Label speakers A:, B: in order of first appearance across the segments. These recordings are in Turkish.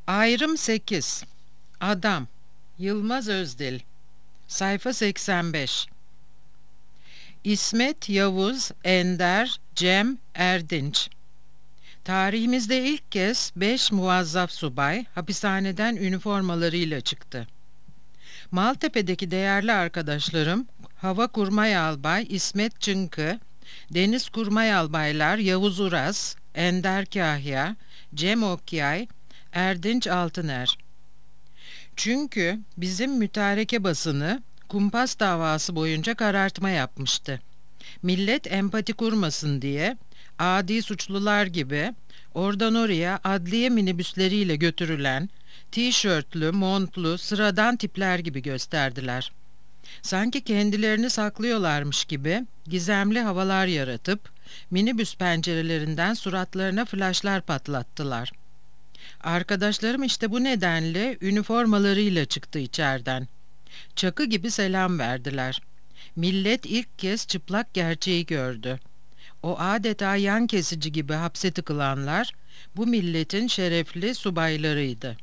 A: Ayrım 8. Adam. Yılmaz Özdil. Sayfa 85. İsmet Yavuz Ender Cem Erdinç. Tarihimizde ilk kez 5 muvazzaf subay hapishaneden üniformalarıyla çıktı. Maltepe'deki değerli arkadaşlarım Hava Kurmay Albay İsmet Çınkı, Deniz Kurmay Albaylar Yavuz Uras, Ender Kahya, Cem Okyay, Erdinç Altıner. Çünkü bizim mütareke basını kumpas davası boyunca karartma yapmıştı. Millet empati kurmasın diye adi suçlular gibi oradan oraya adliye minibüsleriyle götürülen tişörtlü, montlu, sıradan tipler gibi gösterdiler. Sanki kendilerini saklıyorlarmış gibi gizemli havalar yaratıp minibüs pencerelerinden suratlarına flaşlar patlattılar. Arkadaşlarım işte bu nedenle üniformalarıyla çıktı içeriden. Çakı gibi selam verdiler. Millet ilk kez çıplak gerçeği gördü. O adeta yan kesici gibi hapse tıkılanlar bu milletin şerefli subaylarıydı.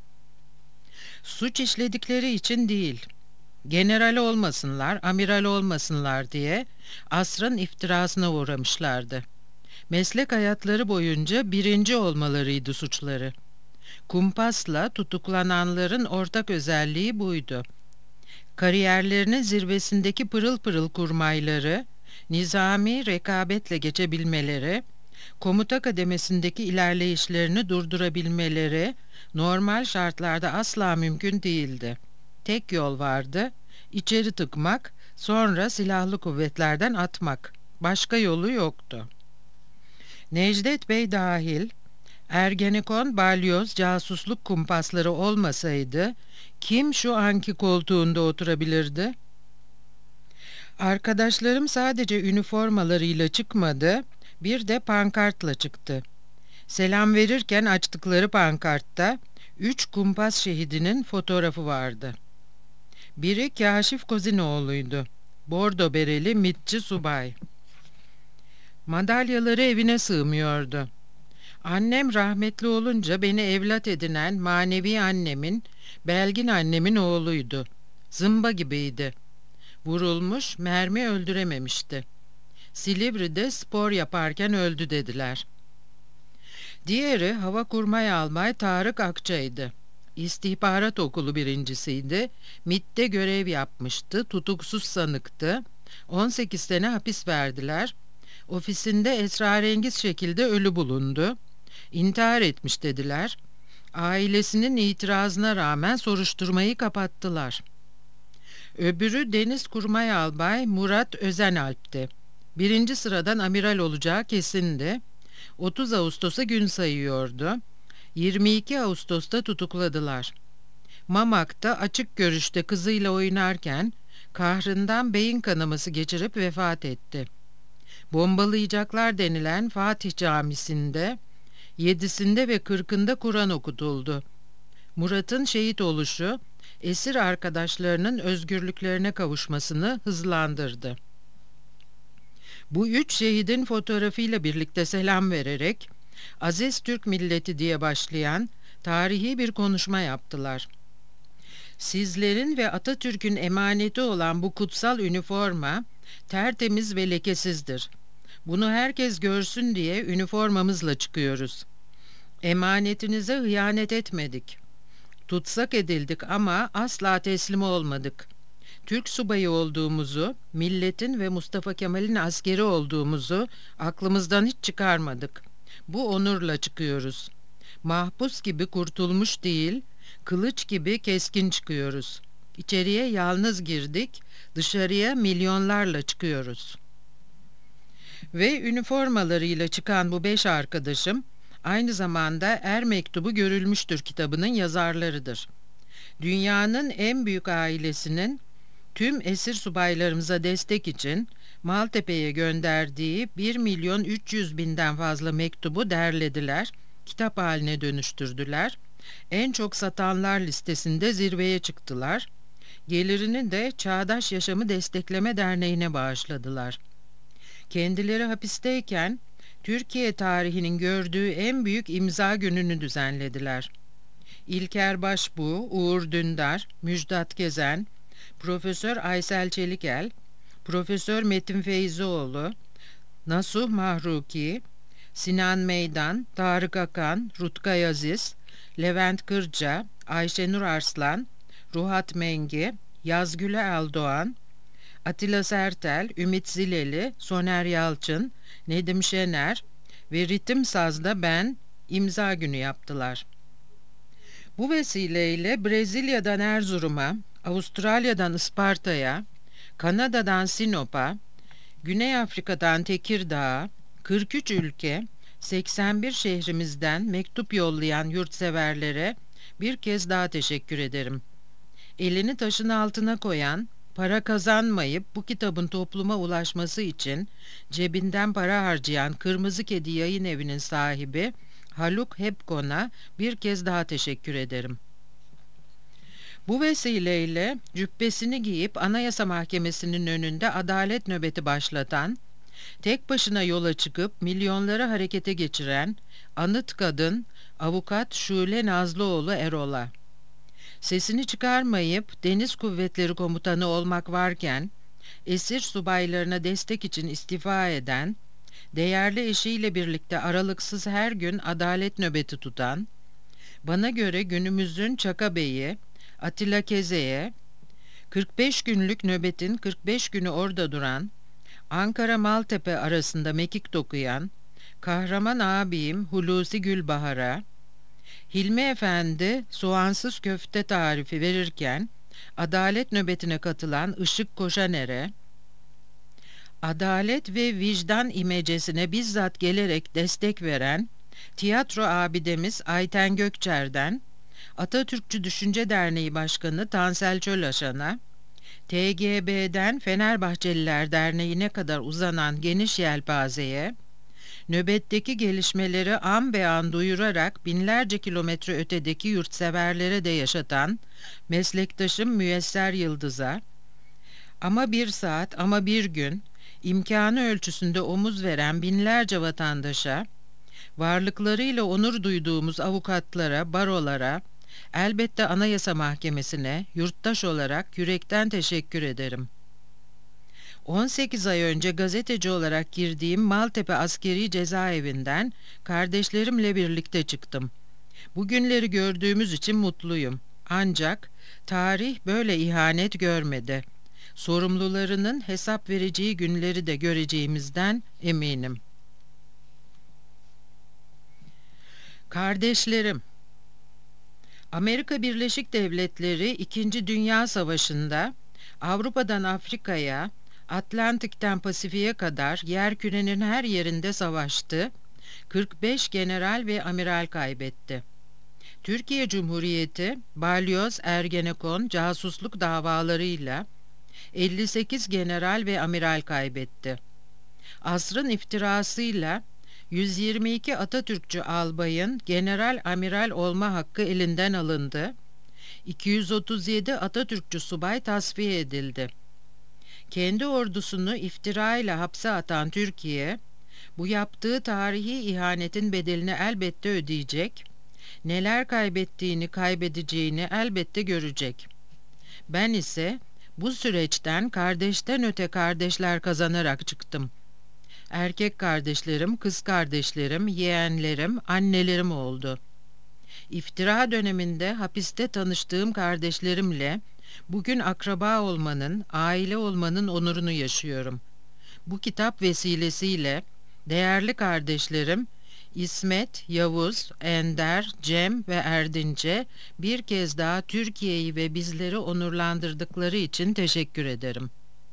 A: Suç işledikleri için değil, general olmasınlar, amiral olmasınlar diye asrın iftirasına uğramışlardı. Meslek hayatları boyunca birinci olmalarıydı suçları. Kumpasla tutuklananların ortak özelliği buydu. Kariyerlerinin zirvesindeki pırıl pırıl kurmayları, nizami rekabetle geçebilmeleri, komuta kademesindeki ilerleyişlerini durdurabilmeleri normal şartlarda asla mümkün değildi. Tek yol vardı, içeri tıkmak, sonra silahlı kuvvetlerden atmak. Başka yolu yoktu. Necdet Bey dahil, Ergenekon, balyoz, casusluk kumpasları olmasaydı kim şu anki koltuğunda oturabilirdi? Arkadaşlarım sadece üniformalarıyla çıkmadı, bir de pankartla çıktı. Selam verirken açtıkları pankartta 3 kumpas şehidinin fotoğrafı vardı. Biri Kaşif Kozinoğlu'ydu. Bordo bereli mitçi subay. Madalyaları evine sığmıyordu. Annem rahmetli olunca beni evlat edinen manevi annemin, belgin annemin oğluydu. Zımba gibiydi. Vurulmuş, mermi öldürememişti. Silivri'de spor yaparken öldü dediler. Diğeri Hava Kurmay Albay Tarık Akçay'dı. İstihbarat okulu birincisiydi. MİT'te görev yapmıştı. Tutuksuz sanıktı. 18 sene hapis verdiler. Ofisinde esrarengiz şekilde ölü bulundu. İntihar etmiş dediler. Ailesinin itirazına rağmen soruşturmayı kapattılar. Öbürü Deniz Kurmay Albay Murat Özenalp'ti. Birinci sıradan amiral olacağı kesindi. 30 Ağustos'a gün sayıyordu. 22 Ağustos'ta tutukladılar. Mamak'ta açık görüşte kızıyla oynarken kahrından beyin kanaması geçirip vefat etti. Bombalayacaklar denilen Fatih Camisi'nde 7'sinde ve 40'ında Kur'an okutuldu. Murat'ın şehit oluşu esir arkadaşlarının özgürlüklerine kavuşmasını hızlandırdı. Bu 3 şehidin fotoğrafıyla birlikte selam vererek Aziz Türk Milleti diye başlayan tarihi bir konuşma yaptılar. Sizlerin ve Atatürk'ün emaneti olan bu kutsal üniforma tertemiz ve lekesizdir. Bunu herkes görsün diye üniformamızla çıkıyoruz. Emanetinize hıyanet etmedik. Tutsak edildik ama asla teslim olmadık. Türk subayı olduğumuzu, milletin ve Mustafa Kemal'in askeri olduğumuzu aklımızdan hiç çıkarmadık. Bu onurla çıkıyoruz. Mahpus gibi kurtulmuş değil, kılıç gibi keskin çıkıyoruz. İçeriye yalnız girdik, dışarıya milyonlarla çıkıyoruz. Ve üniformalarıyla çıkan bu 5 arkadaşım, aynı zamanda Er Mektubu Görülmüştür kitabının yazarlarıdır. Dünyanın en büyük ailesinin tüm esir subaylarımıza destek için Maltepe'ye gönderdiği 1.300.000'den fazla mektubu derlediler, kitap haline dönüştürdüler. En çok satanlar listesinde zirveye çıktılar. Gelirini de Çağdaş Yaşamı Destekleme Derneği'ne bağışladılar. Kendileri hapisteyken Türkiye tarihinin gördüğü en büyük imza gününü düzenlediler. İlker Başbuğ, Uğur Dündar, Müjdat Gezen, Profesör Aysel Çelikel, Profesör Metin Feyzioğlu, Nasuh Mahruki, Sinan Meydan, Tarık Akan, Rutkay Aziz, Levent Kırca, Ayşenur Arslan, Ruhat Mengi, Yazgüle Aldoğan, Atilla Sertel, Ümit Zileli, Soner Yalçın, Nedim Şener ve Ritim Saz'da ben imza günü yaptılar. Bu vesileyle Brezilya'dan Erzurum'a, Avustralya'dan Isparta'ya, Kanada'dan Sinop'a, Güney Afrika'dan Tekirdağ'a, 43 ülke, 81 şehrimizden mektup yollayan yurtseverlere bir kez daha teşekkür ederim. Elini taşın altına koyan, para kazanmayıp bu kitabın topluma ulaşması için cebinden para harcayan Kırmızı Kedi Yayın Evi'nin sahibi Haluk Hepkon'a bir kez daha teşekkür ederim. Bu vesileyle cübbesini giyip Anayasa Mahkemesi'nin önünde adalet nöbeti başlatan, tek başına yola çıkıp milyonları harekete geçiren anıt kadın avukat Şule Nazlıoğlu Erol'a, sesini çıkarmayıp Deniz Kuvvetleri Komutanı olmak varken esir subaylarına destek için istifa eden, değerli eşiyle birlikte aralıksız her gün adalet nöbeti tutan, bana göre günümüzün Çaka Bey'i Atilla Keze'ye, 45 günlük nöbetin 45 günü orada duran, Ankara-Maltepe arasında mekik dokuyan, kahraman abim Hulusi Gülbahar'a, Hilmi Efendi soğansız köfte tarifi verirken, adalet nöbetine katılan Işık Koşaner'e, adalet ve vicdan imecesine bizzat gelerek destek veren tiyatro abidemiz Ayten Gökçer'den, Atatürkçü Düşünce Derneği Başkanı Tansel Çölaşan'a, TGB'den Fenerbahçeliler Derneği'ne kadar uzanan geniş yelpazeye, nöbetteki gelişmeleri an be an duyurarak binlerce kilometre ötedeki yurtseverlere de yaşatan meslektaşım Müyesser Yıldız'a, ama bir saat ama bir gün imkanı ölçüsünde omuz veren binlerce vatandaşa, varlıklarıyla onur duyduğumuz avukatlara, barolara, elbette Anayasa Mahkemesi'ne yurttaş olarak yürekten teşekkür ederim. 18 ay önce gazeteci olarak girdiğim Maltepe Askeri Cezaevinden kardeşlerimle birlikte çıktım. Bu günleri gördüğümüz için mutluyum. Ancak tarih böyle ihanet görmedi. Sorumlularının hesap vereceği günleri de göreceğimizden eminim. Kardeşlerim, Amerika Birleşik Devletleri 2. Dünya Savaşı'nda Avrupa'dan Afrika'ya, Atlantik'ten Pasifik'e kadar yerkürenin her yerinde savaştı, 45 general ve amiral kaybetti. Türkiye Cumhuriyeti, balyoz, Ergenekon, casusluk davalarıyla 58 general ve amiral kaybetti. Asrın iftirasıyla 122 Atatürkçü albayın general amiral olma hakkı elinden alındı. 237 Atatürkçü subay tasfiye edildi. Kendi ordusunu iftira ile hapse atan Türkiye, bu yaptığı tarihi ihanetin bedelini elbette ödeyecek, neler kaybettiğini, kaybedeceğini elbette görecek. Ben ise bu süreçten kardeşten öte kardeşler kazanarak çıktım. Erkek kardeşlerim, kız kardeşlerim, yeğenlerim, annelerim oldu. İftira döneminde hapiste tanıştığım kardeşlerimle bugün akraba olmanın, aile olmanın onurunu yaşıyorum. Bu kitap vesilesiyle değerli kardeşlerim İsmet, Yavuz, Ender, Cem ve Erdinç'e bir kez daha Türkiye'yi ve bizleri onurlandırdıkları için teşekkür ederim.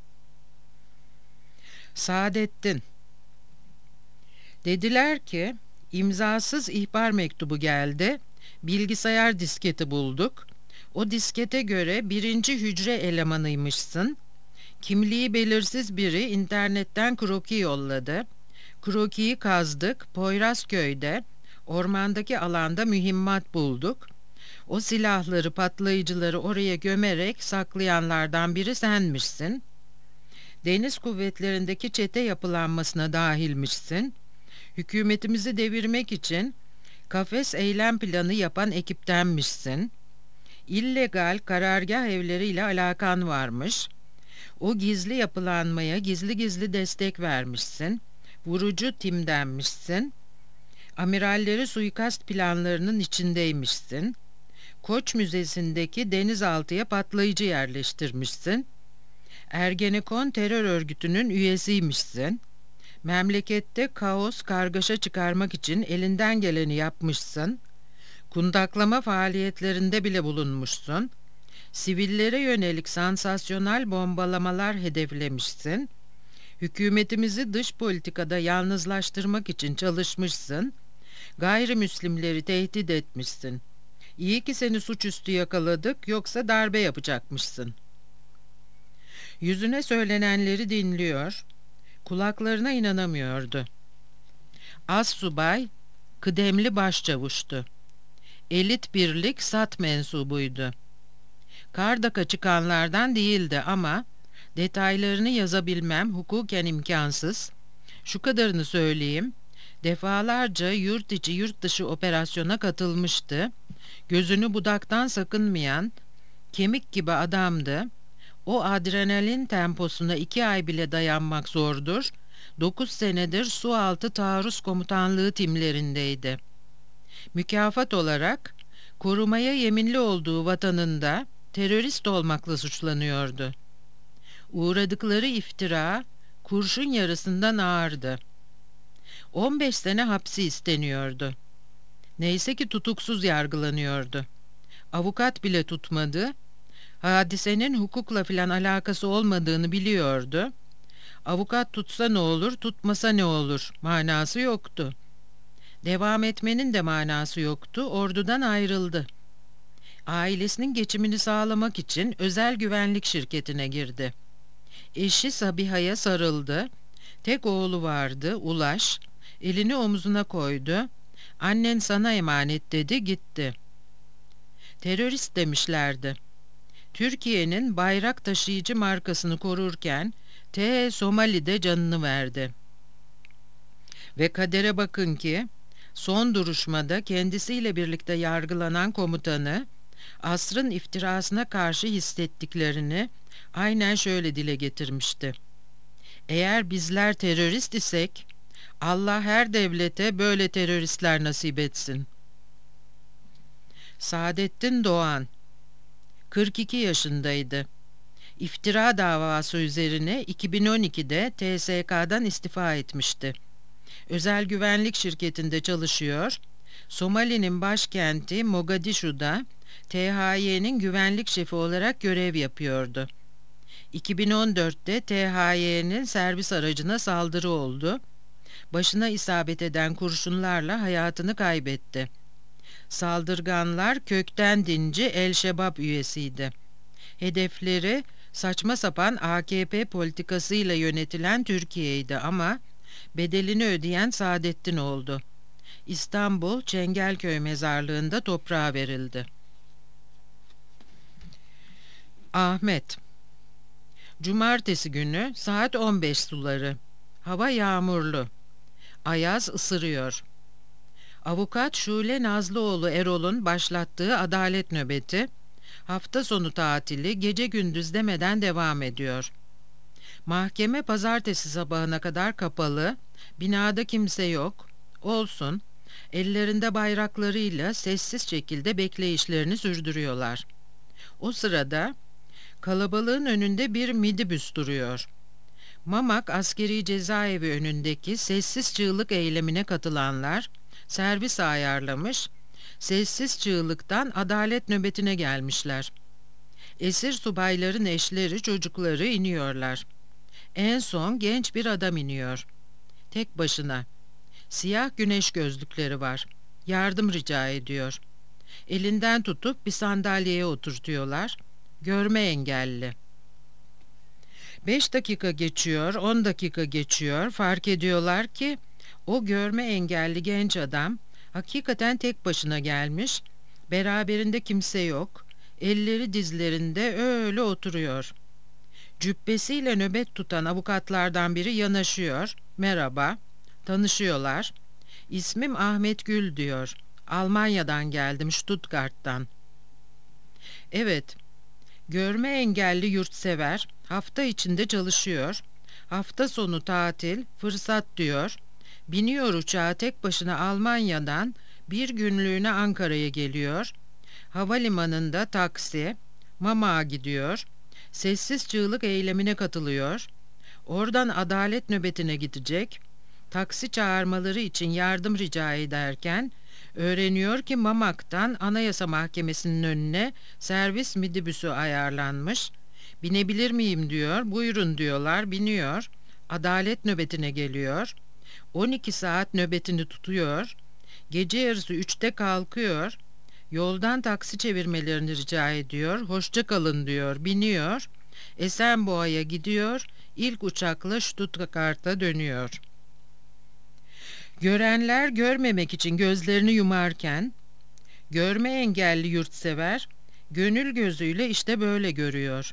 A: Saadettin. Dediler ki, imzasız ihbar mektubu geldi, bilgisayar disketi bulduk. O diskete göre 1. hücre elemanıymışsın. Kimliği belirsiz biri internetten kroki yolladı. Krokiyi kazdık, Poyrazköy'de, ormandaki alanda mühimmat bulduk. O silahları, patlayıcıları oraya gömerek saklayanlardan biri senmişsin. Deniz kuvvetlerindeki çete yapılanmasına dahilmişsin. Hükümetimizi devirmek için Kafes eylem planı yapan ekiptenmişsin. İllegal karargah evleriyle alakan varmış. O gizli yapılanmaya gizli gizli destek vermişsin. Vurucu timdenmişsin. Amiralleri suikast planlarının içindeymişsin. Koç Müzesi'ndeki denizaltıya patlayıcı yerleştirmişsin. Ergenekon terör örgütünün üyesiymişsin. Memlekette kaos, kargaşa çıkarmak için elinden geleni yapmışsın. Kundaklama faaliyetlerinde bile bulunmuşsun. Sivillere yönelik sansasyonel bombalamalar hedeflemişsin. Hükümetimizi dış politikada yalnızlaştırmak için çalışmışsın. Gayrimüslimleri tehdit etmişsin. İyi ki seni suçüstü yakaladık, yoksa darbe yapacakmışsın. Yüzüne söylenenleri dinliyor, kulaklarına inanamıyordu. Assubay, kıdemli başçavuştu. Elit birlik SAT mensubuydu. Kardak'a çıkanlardan değildi ama detaylarını yazabilmem hukuken imkansız. Şu kadarını söyleyeyim, defalarca yurt içi yurt dışı operasyona katılmıştı. Gözünü budaktan sakınmayan, kemik gibi adamdı. O adrenalin temposuna 2 ay bile dayanmak zordur. 9 senedir sualtı taarruz komutanlığı timlerindeydi. Mükafat olarak korumaya yeminli olduğu vatanında terörist olmakla suçlanıyordu. Uğradıkları iftira kurşun yarısından ağırdı. 15 sene hapsi isteniyordu. Neyse ki tutuksuz yargılanıyordu. Avukat bile tutmadı. Hadisenin hukukla filan alakası olmadığını biliyordu. Avukat tutsa ne olur, tutmasa ne olur manası yoktu. Devam etmenin de manası yoktu, ordudan ayrıldı. Ailesinin geçimini sağlamak için özel güvenlik şirketine girdi. Eşi Sabiha'ya sarıldı. Tek oğlu vardı, Ulaş. Elini omzuna koydu. Annen sana emanet dedi, gitti. Terörist demişlerdi. Türkiye'nin bayrak taşıyıcı markasını korurken Somali'de canını verdi. Ve kadere bakın ki son duruşmada kendisiyle birlikte yargılanan komutanı asrın iftirasına karşı hissettiklerini aynen şöyle dile getirmişti. Eğer bizler terörist isek Allah her devlete böyle teröristler nasip etsin. Saadettin Doğan 42 yaşındaydı. İftira davası üzerine 2012'de TSK'dan istifa etmişti. Özel güvenlik şirketinde çalışıyor. Somali'nin başkenti Mogadishu'da THY'nin güvenlik şefi olarak görev yapıyordu. 2014'te THY'nin servis aracına saldırı oldu. Başına isabet eden kurşunlarla hayatını kaybetti. Saldırganlar kökten dinci El-Şebab üyesiydi. Hedefleri saçma sapan AKP politikasıyla yönetilen Türkiye'ydi ama bedelini ödeyen Saadettin oldu. İstanbul Çengelköy mezarlığında toprağa verildi. Ahmet Cumartesi günü saat 15 suları. Hava yağmurlu. Ayaz ısırıyor. Avukat Şule Nazlıoğlu Erol'un başlattığı adalet nöbeti, hafta sonu tatili gece gündüz demeden devam ediyor. Mahkeme pazartesi sabahına kadar kapalı, binada kimse yok. Olsun, ellerinde bayraklarıyla sessiz şekilde bekleyişlerini sürdürüyorlar. O sırada kalabalığın önünde bir midibüs duruyor. Mamak askeri cezaevi önündeki sessiz çığlık eylemine katılanlar servis ayarlamış, sessiz çığlıktan adalet nöbetine gelmişler. Esir subayların eşleri, çocukları iniyorlar. En son genç bir adam iniyor. Tek başına. Siyah güneş gözlükleri var. Yardım rica ediyor. Elinden tutup bir sandalyeye oturtuyorlar. Görme engelli. 5 dakika geçiyor, 10 dakika geçiyor. Fark ediyorlar ki o görme engelli genç adam hakikaten tek başına gelmiş. Beraberinde kimse yok. Elleri dizlerinde öyle oturuyor. Cübbesiyle nöbet tutan avukatlardan biri yanaşıyor. Merhaba. Tanışıyorlar. İsmim Ahmet Gül diyor. Almanya'dan geldim, Stuttgart'tan. Evet, görme engelli yurtsever, hafta içinde çalışıyor. Hafta sonu tatil, fırsat diyor. Biniyor uçağa tek başına Almanya'dan bir günlüğüne Ankara'ya geliyor. Havalimanında taksi, Mama'a gidiyor. Sessiz çığlık eylemine katılıyor. Oradan adalet nöbetine gidecek. Taksi çağırmaları için yardım rica ederken öğreniyor ki Mamak'tan Anayasa Mahkemesi'nin önüne servis midibüsü ayarlanmış. Binebilir miyim diyor. Buyurun diyorlar. Biniyor. Adalet nöbetine geliyor. 12 saat nöbetini tutuyor. Gece yarısı 3'te kalkıyor. Yoldan taksi çevirmelerini rica ediyor. Hoşça kalın diyor. Biniyor. Esenboğa'ya gidiyor. İlk uçakla Stuttgart'a dönüyor. Görenler görmemek için gözlerini yumarken, görme engelli yurtsever, gönül gözüyle işte böyle görüyor.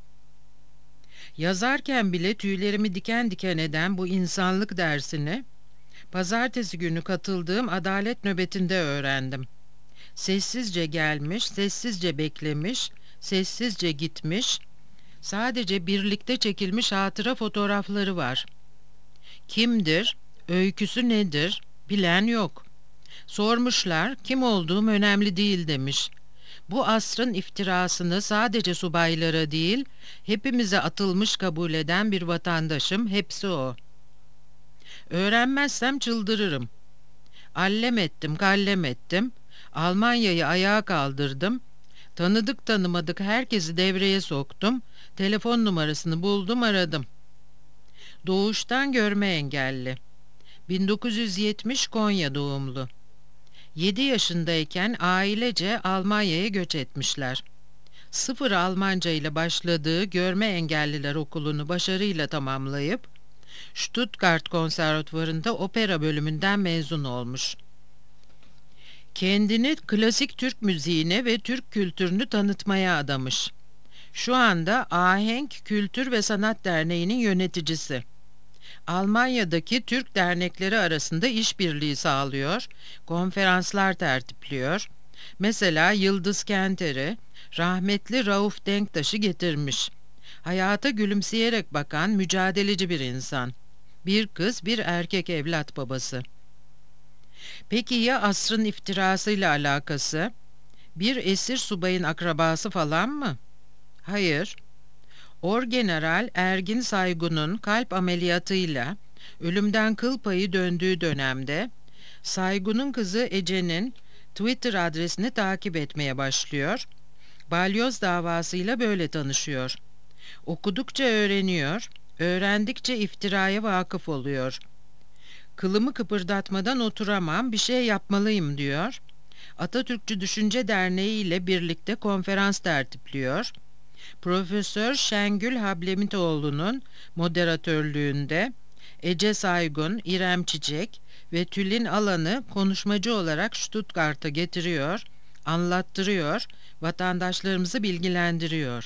A: Yazarken bile tüylerimi diken diken eden bu insanlık dersini, pazartesi günü katıldığım adalet nöbetinde öğrendim. Sessizce gelmiş, sessizce beklemiş, sessizce gitmiş, sadece birlikte çekilmiş hatıra fotoğrafları var. Kimdir, öyküsü nedir, bilen yok. Sormuşlar, kim olduğum önemli değil demiş. Bu asrın iftirasını sadece subaylara değil, hepimize atılmış kabul eden bir vatandaşım, hepsi o. Öğrenmezsem çıldırırım. Allem ettim, kallem ettim, Almanya'yı ayağa kaldırdım, tanıdık tanımadık herkesi devreye soktum, telefon numarasını buldum, aradım. Doğuştan görme engelli. 1970 Konya doğumlu. 7 yaşındayken ailece Almanya'ya göç etmişler. Sıfır Almanca ile başladığı görme engelliler okulunu başarıyla tamamlayıp Stuttgart Konservatuvarı'nda opera bölümünden mezun olmuş. Kendini klasik Türk müziğine ve Türk kültürünü tanıtmaya adamış. Şu anda Ahenk Kültür ve Sanat Derneği'nin yöneticisi. Almanya'daki Türk dernekleri arasında işbirliği sağlıyor, konferanslar tertipliyor. Mesela Yıldız Kenter'i, rahmetli Rauf Denktaş'ı getirmiş. Hayata gülümseyerek bakan mücadeleci bir insan. Bir kız, bir erkek evlat babası. Peki ya asrın iftirasıyla alakası? Bir esir subayın akrabası falan mı? Hayır. Orgeneral Ergin Saygun'un kalp ameliyatıyla ölümden kıl payı döndüğü dönemde Saygun'un kızı Ece'nin Twitter adresini takip etmeye başlıyor. Balyoz davasıyla böyle tanışıyor. Okudukça öğreniyor, öğrendikçe iftiraya vakıf oluyor. Kılımı kıpırdatmadan oturamam, bir şey yapmalıyım diyor. Atatürkçü Düşünce Derneği ile birlikte konferans tertipliyor. Profesör Şengül Hablemitoğlu'nun moderatörlüğünde Ece Saygun, İrem Çiçek ve Tülin Alan'ı konuşmacı olarak Stuttgart'a getiriyor, anlattırıyor, vatandaşlarımızı bilgilendiriyor.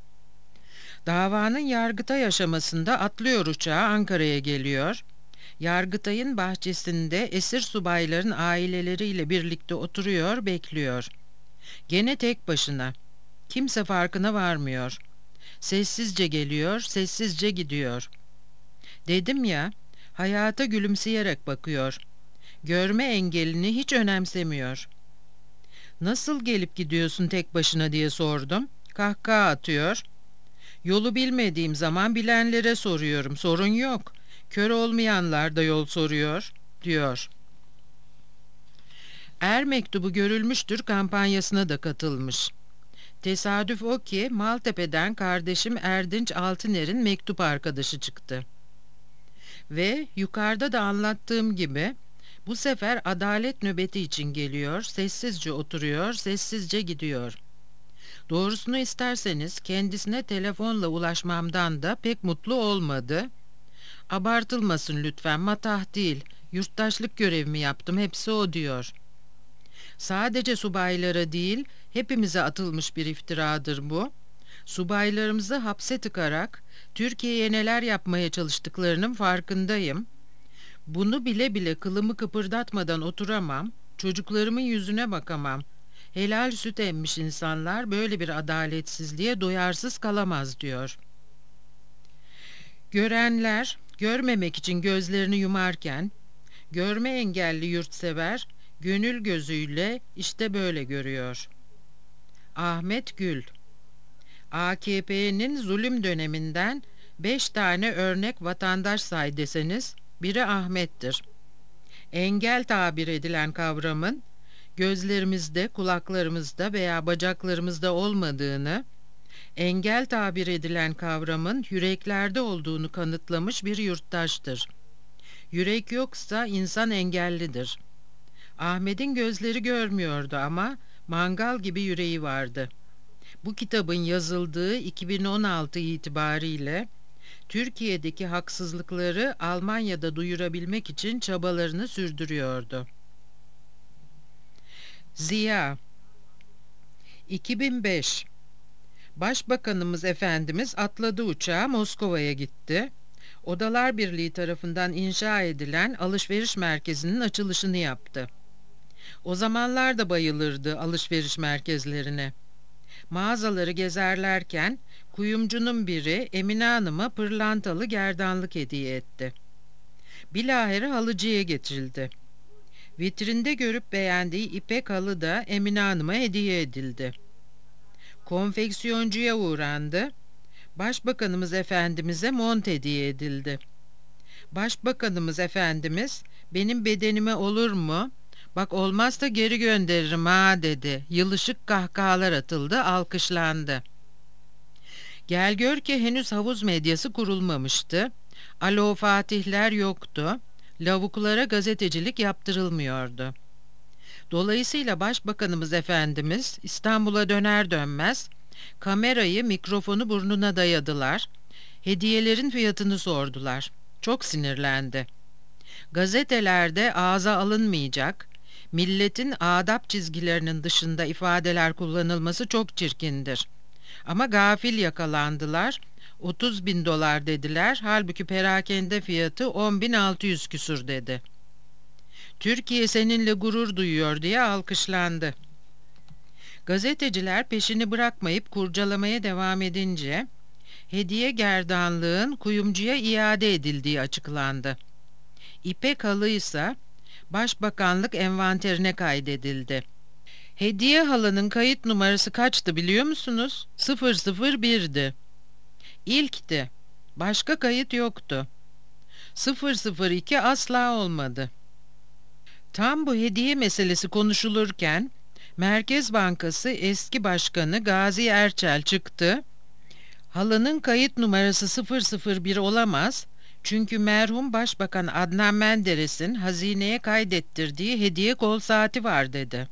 A: Davanın Yargıtay aşamasında atlıyor uçağa, Ankara'ya geliyor. Yargıtay'ın bahçesinde esir subayların aileleriyle birlikte oturuyor, bekliyor. Gene tek başına. Kimse farkına varmıyor. Sessizce geliyor, sessizce gidiyor. Dedim ya, hayata gülümseyerek bakıyor. Görme engelini hiç önemsemiyor. Nasıl gelip gidiyorsun tek başına diye sordum. Kahkaha atıyor. Yolu bilmediğim zaman bilenlere soruyorum, sorun yok. Kör olmayanlar da yol soruyor, diyor. Er mektubu görülmüştür kampanyasına da katılmış. Tesadüf o ki Maltepe'den kardeşim Erdinç Altıner'in mektup arkadaşı çıktı. Ve yukarıda da anlattığım gibi bu sefer adalet nöbeti için geliyor, sessizce oturuyor, sessizce gidiyor. Doğrusunu isterseniz kendisine telefonla ulaşmamdan da pek mutlu olmadı. Abartılmasın lütfen, matah değil, yurttaşlık görevimi yaptım, hepsi o diyor. Sadece subaylara değil, hepimize atılmış bir iftiradır bu. Subaylarımızı hapse tıkarak Türkiye'ye neler yapmaya çalıştıklarının farkındayım. Bunu bile bile kılımı kıpırdatmadan oturamam. Çocuklarımın yüzüne bakamam. Helal süt emmiş insanlar böyle bir adaletsizliğe duyarsız kalamaz diyor. Görenler görmemek için gözlerini yumarken, görme engelli yurtsever gönül gözüyle işte böyle görüyor. Ahmet Gül. AKP'nin zulüm döneminden 5 tane örnek vatandaş say deseniz biri Ahmet'tir. Engel tabir edilen kavramın gözlerimizde, kulaklarımızda veya bacaklarımızda olmadığını, engel tabir edilen kavramın yüreklerde olduğunu kanıtlamış bir yurttaştır. Yürek yoksa insan engellidir. Ahmet'in gözleri görmüyordu ama mangal gibi yüreği vardı. Bu kitabın yazıldığı 2016 itibariyle Türkiye'deki haksızlıkları Almanya'da duyurabilmek için çabalarını sürdürüyordu. Ziya 2005 Başbakanımız Efendimiz atladı uçağa, Moskova'ya gitti. Odalar Birliği tarafından inşa edilen alışveriş merkezinin açılışını yaptı. O zamanlar da bayılırdı alışveriş merkezlerine. Mağazaları gezerlerken kuyumcunun biri Emine Hanım'a pırlantalı gerdanlık hediye etti. Bilahare halıcıya getirildi. Vitrinde görüp beğendiği ipek halı da Emine Hanım'a hediye edildi. Konfeksiyoncuya uğrandı. Başbakanımız Efendimiz'e mont hediye edildi. Başbakanımız Efendimiz, "Benim bedenime olur mu? Bak olmazsa geri gönderirim ha" dedi. Yılışık kahkahalar atıldı, alkışlandı. Gel gör ki henüz havuz medyası kurulmamıştı. Alo Fatihler yoktu. Lavuklara gazetecilik yaptırılmıyordu. Dolayısıyla Başbakanımız Efendimiz İstanbul'a döner dönmez kamerayı, mikrofonu burnuna dayadılar. Hediyelerin fiyatını sordular. Çok sinirlendi. Gazetelerde ağza alınmayacak, milletin adap çizgilerinin dışında ifadeler kullanılması çok çirkindir. Ama gafil yakalandılar. 30.000 dolar dediler. Halbuki perakende fiyatı 10.600 küsur dedi. Türkiye seninle gurur duyuyor diye alkışlandı. Gazeteciler peşini bırakmayıp kurcalamaya devam edince hediye gerdanlığın kuyumcuya iade edildiği açıklandı. İpek halı ise Başbakanlık envanterine kaydedildi. Hediye halının kayıt numarası kaçtı biliyor musunuz? 001'di. İlkti. Başka kayıt yoktu. 002 asla olmadı. Tam bu hediye meselesi konuşulurken Merkez Bankası eski başkanı Gazi Erçel çıktı. Halının kayıt numarası 001 olamaz. Çünkü merhum Başbakan Adnan Menderes'in hazineye kaydettirdiği hediye kol saati var dedi.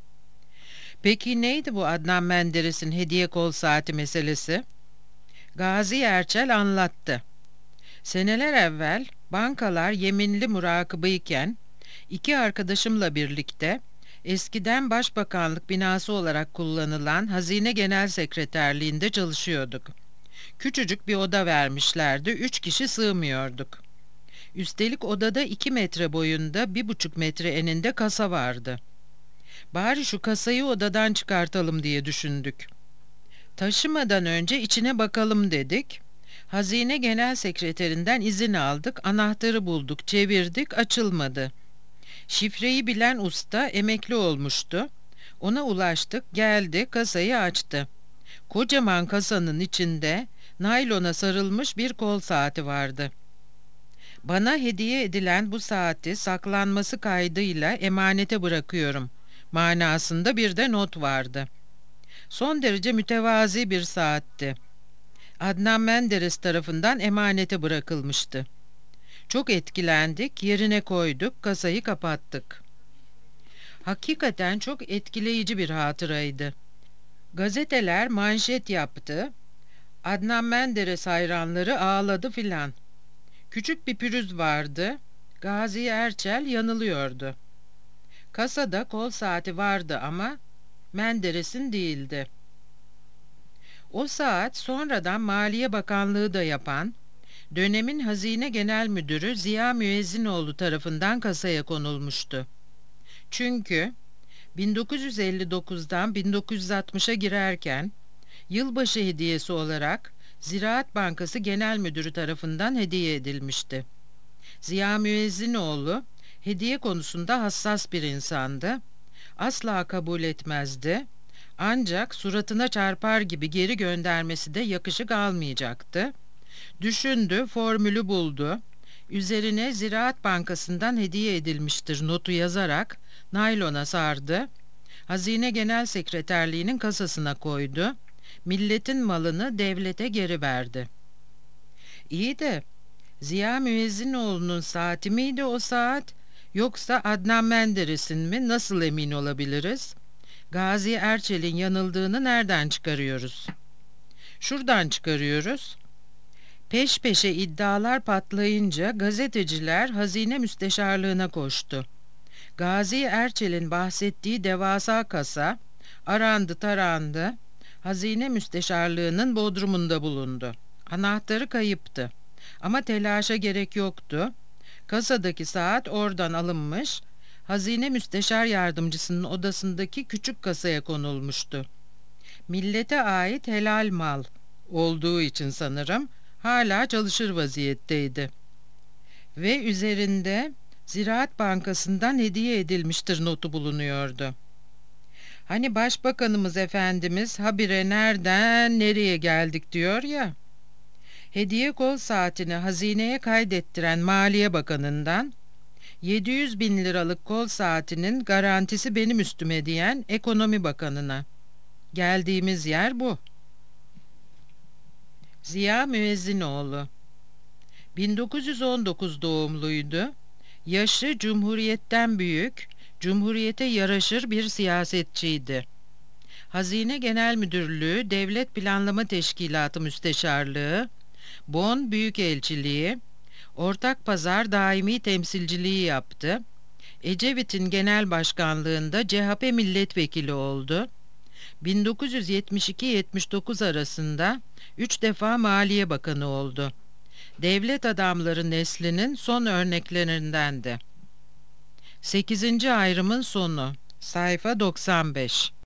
A: Peki neydi bu Adnan Menderes'in hediye kol saati meselesi? Gazi Erçel anlattı. Seneler evvel bankalar yeminli murakibeyken iki arkadaşımla birlikte eskiden Başbakanlık binası olarak kullanılan Hazine Genel Sekreterliğinde çalışıyorduk. Küçücük bir oda vermişlerdi, 3 kişi sığmıyorduk. Üstelik odada 2 metre boyunda 1,5 metre eninde kasa vardı. Bari şu kasayı odadan çıkartalım diye düşündük. Taşımadan önce içine bakalım dedik. Hazine Genel Sekreterinden izin aldık, anahtarı bulduk, çevirdik, açılmadı. Şifreyi bilen usta emekli olmuştu. Ona ulaştık, geldi, kasayı açtı. Kocaman kasanın içinde naylona sarılmış bir kol saati vardı. Bana hediye edilen bu saati saklanması kaydıyla emanete bırakıyorum manasında bir de not vardı. Son derece mütevazi bir saatti. Adnan Menderes tarafından emanete bırakılmıştı. Çok etkilendik, yerine koyduk, kasayı kapattık. Hakikaten çok etkileyici bir hatıraydı. Gazeteler manşet yaptı. Adnan Menderes hayranları ağladı filan. Küçük bir pürüz vardı. Gazi Erçel yanılıyordu. Kasada kol saati vardı ama Menderes'in değildi. O saat sonradan Maliye Bakanlığı da yapan, dönemin Hazine Genel Müdürü Ziya Müezzinoğlu tarafından kasaya konulmuştu. Çünkü 1959'dan 1960'a girerken yılbaşı hediyesi olarak Ziraat Bankası Genel Müdürü tarafından hediye edilmişti. Ziya Müezzinoğlu hediye konusunda hassas bir insandı. Asla kabul etmezdi. Ancak suratına çarpar gibi geri göndermesi de yakışık almayacaktı. Düşündü, formülü buldu. Üzerine Ziraat Bankası'ndan hediye edilmiştir notu yazarak naylona sardı. Hazine Genel Sekreterliği'nin kasasına koydu. Milletin malını devlete geri verdi. İyi de Ziya Müezzinoğlu'nun saati miydi o saat, yoksa Adnan Menderes'in mi, nasıl emin olabiliriz? Gazi Erçel'in yanıldığını nereden çıkarıyoruz? Şuradan çıkarıyoruz. Peş peşe iddialar patlayınca gazeteciler Hazine Müsteşarlığına koştu. Gazi Erçel'in bahsettiği devasa kasa arandı tarandı, Hazine Müsteşarlığı'nın bodrumunda bulundu. Anahtarı kayıptı. Ama telaşa gerek yoktu. Kasadaki saat oradan alınmış, Hazine Müsteşar Yardımcısının odasındaki küçük kasaya konulmuştu. Millete ait helal mal olduğu için sanırım hala çalışır vaziyetteydi. Ve üzerinde Ziraat Bankası'ndan hediye edilmiştir notu bulunuyordu. Hani Başbakanımız Efendimiz habire nereden nereye geldik diyor ya. Hediye kol saatini hazineye kaydettiren Maliye Bakanı'ndan 700 bin liralık kol saatinin garantisi benim üstüme diyen Ekonomi Bakanı'na. Geldiğimiz yer bu. Ziya Müezzinoğlu 1919 doğumluydu. Yaşı Cumhuriyet'ten büyük, Cumhuriyete yaraşır bir siyasetçiydi. Hazine Genel Müdürlüğü, Devlet Planlama Teşkilatı Müsteşarlığı, Bonn Büyükelçiliği, Ortak Pazar Daimi Temsilciliği yaptı. Ecevit'in genel başkanlığında CHP milletvekili oldu. 1972-79 arasında 3 defa Maliye Bakanı oldu. Devlet adamları neslinin son örneklerindendi. 8. ayrımın sonu. Sayfa 95.